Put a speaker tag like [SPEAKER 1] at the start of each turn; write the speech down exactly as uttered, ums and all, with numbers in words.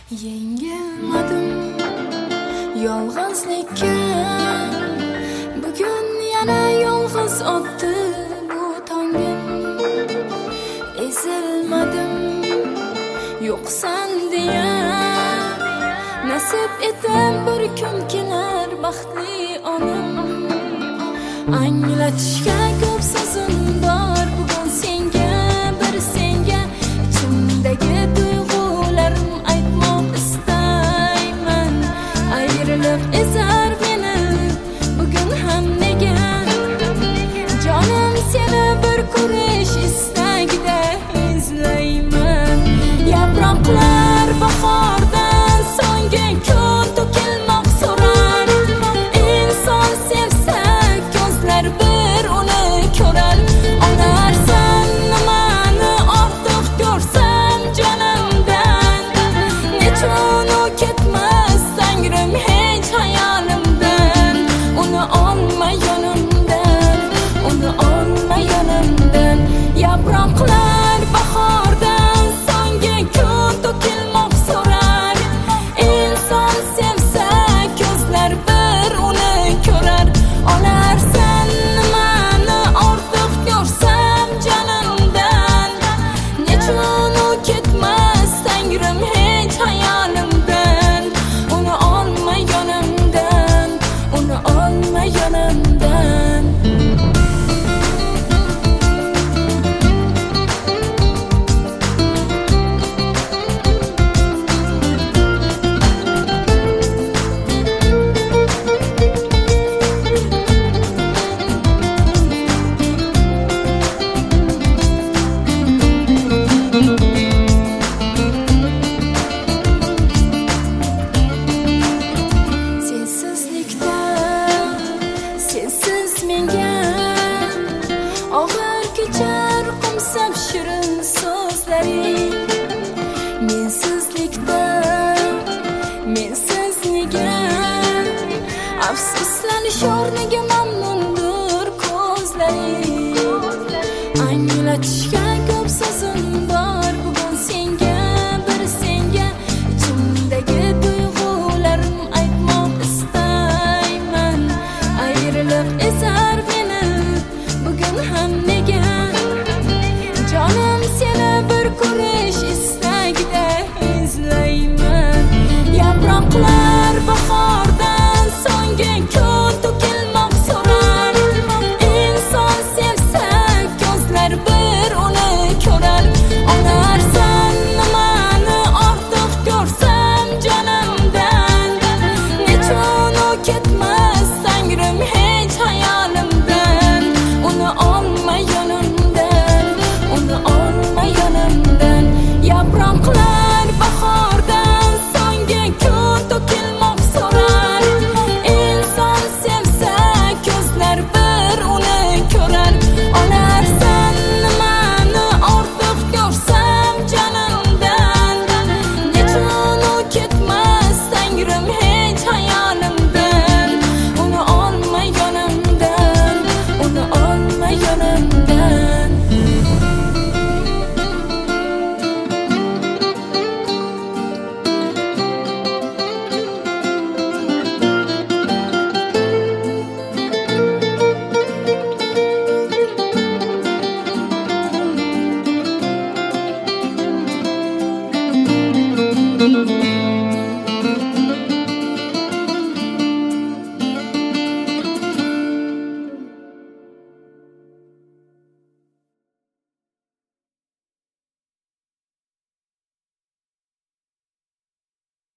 [SPEAKER 1] Yengilmadim yolg'izlikka, bugun yana yolg'iz o'tdi bu tongim. Ezilmadim yo'qsan deya, nasib etar bir kun kelar baxtli onam. Anglatishga ko'p so'zim bor bugun senga, bir senga ichimdagi tuyg'ularim aytmoq istayman. Ayrilib ezar meni bugun ham nega, jonim seni bir ko'rish istagida izlayman. Yaproqlar bahordan so'nggi kun to'kilmoq so'rar, inson sevsa ko'zlar bir uni ko'rar. Onarsan nimani ortiq ko'rsam jonimdan, nechun u ketmas tangrim hech hayolimdan. Uni olma yonimdan, uni olma yonimdan. Yaproqlar bahordan so'nggi kun to'kilmoq so'rar, inson sevsa ko'zlar bir uni ko'rar. Olarsan nimani ortiq ko'rsam jonimdan, nechun u ketmas tangrim hech hayolimdan. Uni olma yonimdan, uni olma yonimdan. Sensizlikda, sensiz menga og'ir kechar qumsab shirin so'zlaring. Mensizlikda, mensiz nega afsuslanish o'rniga mamnundir ko'zlaring. Anglatishga ko'p so'zim bor bugun senga, bir senga ichimdagi tuyg'ularim aytmoq istayman. Ayrilib ezar meni bugun ham nega, jonim seni bir ko'rish istagida izlayman. Yaproqlar bahordan so'nggi kun